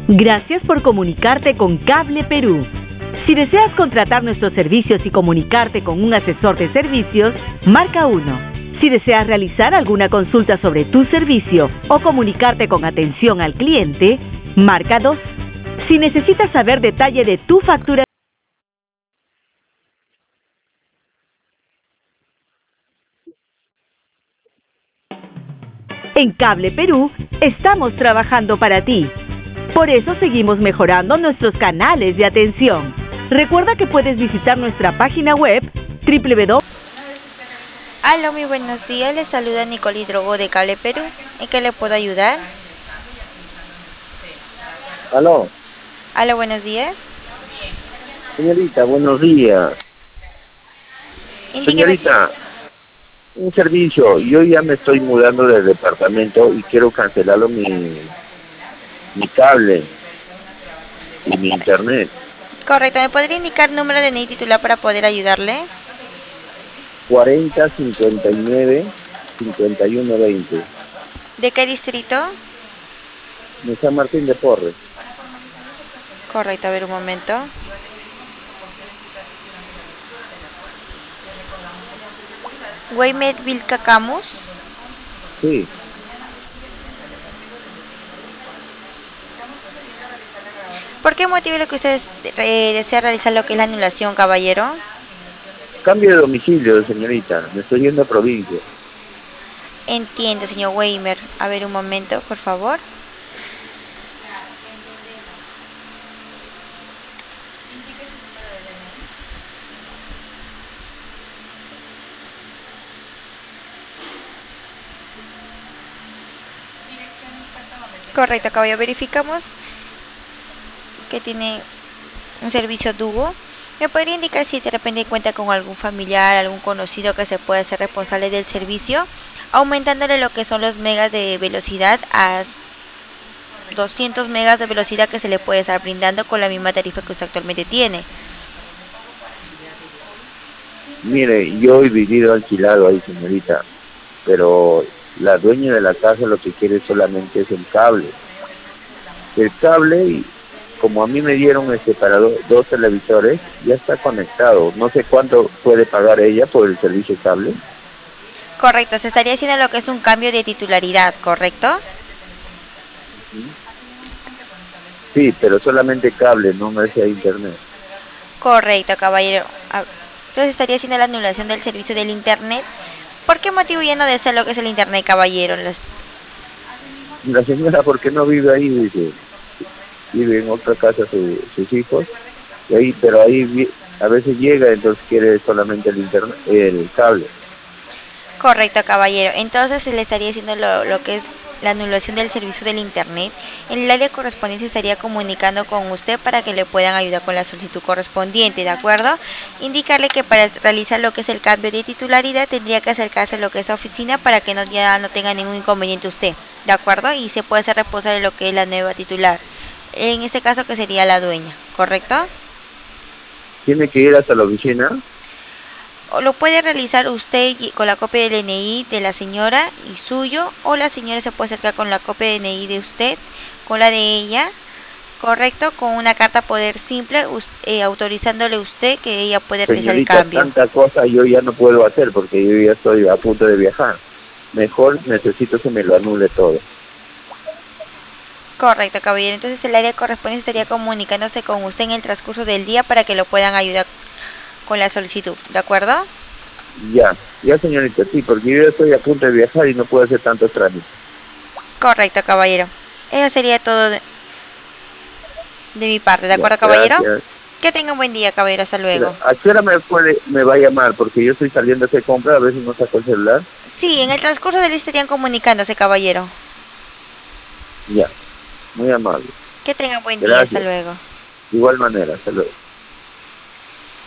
Gracias por comunicarte con Cable Perú. Si deseas contratar nuestros servicios y comunicarte con un asesor de servicios, marca 1. Si deseas realizar alguna consulta sobre tu servicio o comunicarte con atención al cliente, marca 2. Si necesitas saber detalle de tu factura, en Cable Perú estamos trabajando para ti. Por eso seguimos mejorando nuestros canales de atención. Recuerda que puedes visitar nuestra página web www. Aló, muy buenos días. Les saluda Nicole Drogo de Cable Perú. ¿En qué le puedo ayudar? Aló, Aló, buenos días. señorita, buenos días. Indíqueme. Señorita, un servicio. Yo ya me estoy mudando de departamento y quiero cancelarlo mi cable y mi internet. Correcto, ¿me podría indicar número de NIE titular para poder ayudarle? 40 59 51 20. ¿De qué distrito? De San Martín de Porres. Correcto, a ver un momento. Waymed Vilcacamus. Sí. ¿Por qué motivo es lo que usted desea realizar lo que es la anulación, caballero? Cambio de domicilio, señorita. Me estoy yendo a provincia. Entiendo, señor Weimer. A ver un momento, por favor. Correcto, caballero. Verificamos que tiene un servicio Dugo. ¿Me podría indicar si de repente cuenta con algún familiar, algún conocido que se pueda hacer responsable del servicio, aumentándole lo que son los megas de velocidad a 200 megas de velocidad que se le puede estar brindando con la misma tarifa que usted actualmente tiene? Mire, yo he vivido alquilado ahí, señorita, pero la dueña de la casa lo que quiere solamente es el cable. El cable, y como a mí me dieron para dos televisores, ya está conectado. No sé cuánto puede pagar ella por el servicio cable. Correcto, se estaría haciendo lo que es un cambio de titularidad, ¿correcto? Sí, pero solamente cable, no me hace internet. Correcto, caballero. Entonces estaría haciendo la anulación del servicio del internet. ¿Por qué motivo ya no desea lo que es el internet, caballero? La señora, ¿por qué no vive ahí? Dice, vive en otra casa sus hijos, y ahí, pero ahí a veces llega, entonces quiere solamente el internet, el cable. Correcto, caballero. Entonces se le estaría haciendo lo que es la anulación del servicio del internet. En el área correspondiente se estaría comunicando con usted para que le puedan ayudar con la solicitud correspondiente, ¿de acuerdo? Indicarle que para realizar lo que es el cambio de titularidad tendría que acercarse a lo que es la oficina para que ya no tenga ningún inconveniente usted, ¿de acuerdo? Y se puede ser responsable de lo que es la nueva titular. En este caso que sería la dueña, ¿correcto? ¿Tiene que ir hasta la oficina? O lo puede realizar usted con la copia del DNI de la señora y suyo, o la señora se puede acercar con la copia del DNI de usted, con la de ella, correcto, con una carta poder simple, autorizándole usted que ella puede realizar el Señorita, cambio. tanta cosa yo ya no puedo hacer porque yo ya estoy a punto de viajar. Mejor necesito que me lo anule todo. Correcto, caballero. Entonces el área correspondiente estaría comunicándose con usted en el transcurso del día para que lo puedan ayudar con la solicitud, ¿de acuerdo? Ya señorita, sí, porque yo ya estoy a punto de viajar y no puedo hacer tantos trámites. Correcto, caballero. Eso sería todo de mi parte, ¿de acuerdo, caballero? Gracias. Que tenga un buen día, caballero. Hasta luego. ¿A qué hora me va a llamar? Porque yo estoy saliendo a hacer compra, a ver si no saco el celular. Sí, en el transcurso del día estarían comunicándose, caballero. Ya, muy amable. Que tenga un buen día. Gracias. Hasta luego. De igual manera, hasta luego.